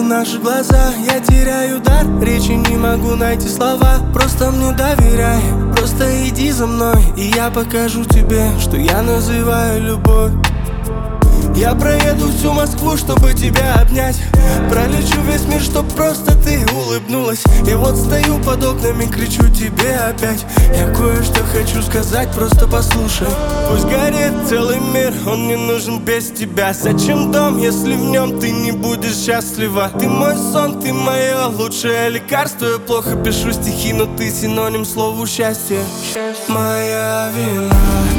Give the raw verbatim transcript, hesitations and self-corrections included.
наши глаза, я теряю дар речи, не могу найти слова. Просто мне доверяй, просто иди за мной, и я покажу тебе, что я называю любовь. Я проеду всю Москву, чтобы тебя обнять. Пролечу весь мир, чтоб просто ты улыбнулась. И вот стою под окнами, кричу тебе опять. Я кое-что хочу сказать, просто послушай. Пусть горит целый мир, он не нужен без тебя. Зачем дом, если в нем ты не будешь счастлива? Ты мой сон, ты мое лучшее лекарство. Я плохо пишу стихи, но ты синоним слову счастье. Моя вина.